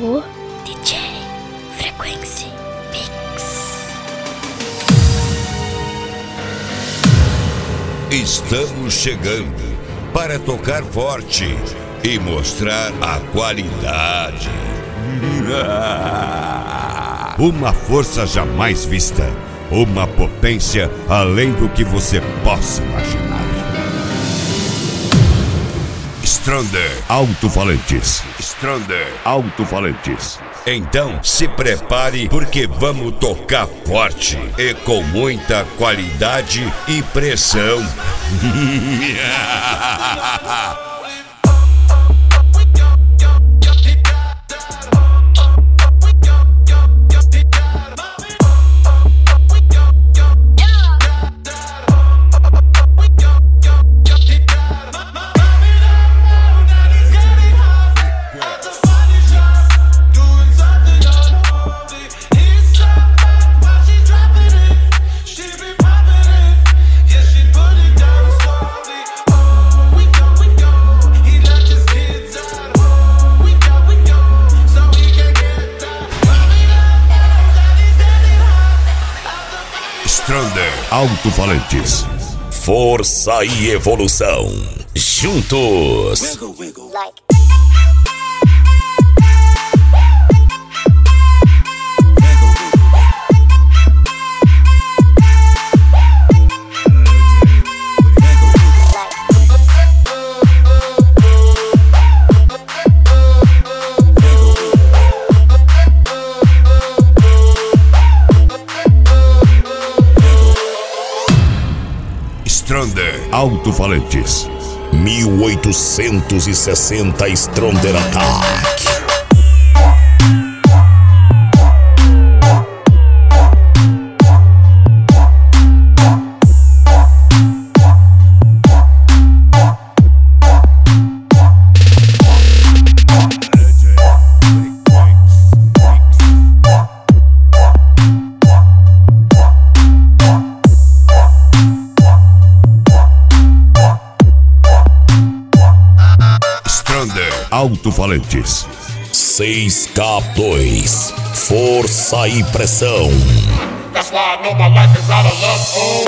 o DJ Frequency Mix. Estamos chegando para tocar forte e mostrar a qualidade. Uma força jamais vista, uma potência além do que você possa imaginar. Stronda Alto-Falantes. Stronda Alto-Falantes. Então se prepare, porque vamos tocar forte e com muita qualidade e pressão. Stronda Alto-Falantes. Força e evolução. Juntos. Stronda Alto-Falantes. 1860 Stronder Attack. Alto-Falantes. 6K2. Força e pressão. That's why I know my life is out of love. Oh.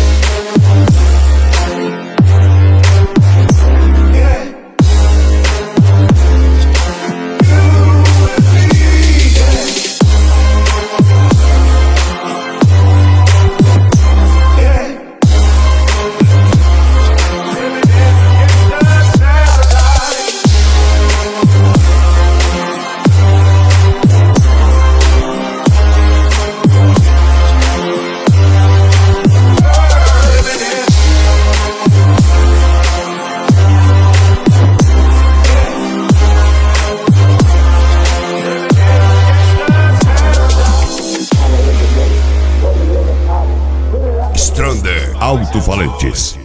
Alto-Falantes.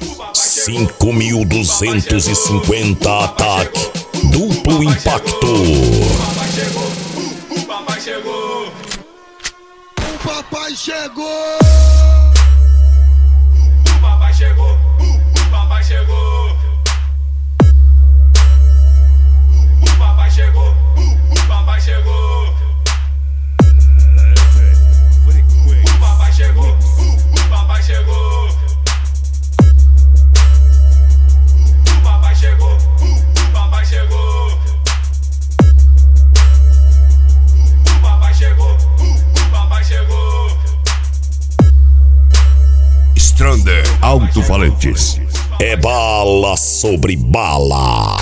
5250 ataque. Duplo impacto. O papai chegou. O papai chegou. O papai chegou. O papai chegou. O papai chegou. O papai chegou. O papai chegou. O papai chegou. Stronda Alto-Falantes. É bala sobre bala.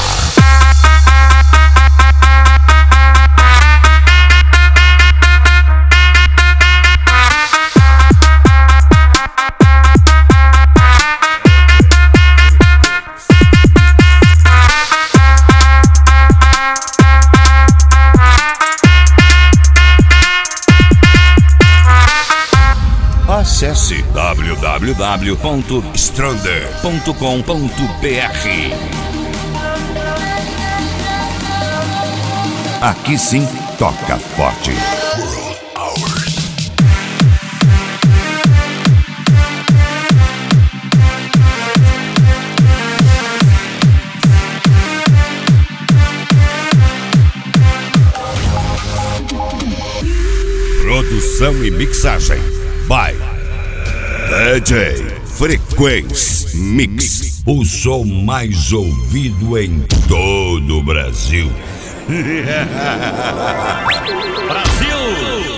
Acesse www.stronda.com.br. Aqui sim toca forte. Produção e mixagem by DJ Frequency Mix. O som mais ouvido em todo o Brasil. Brasil!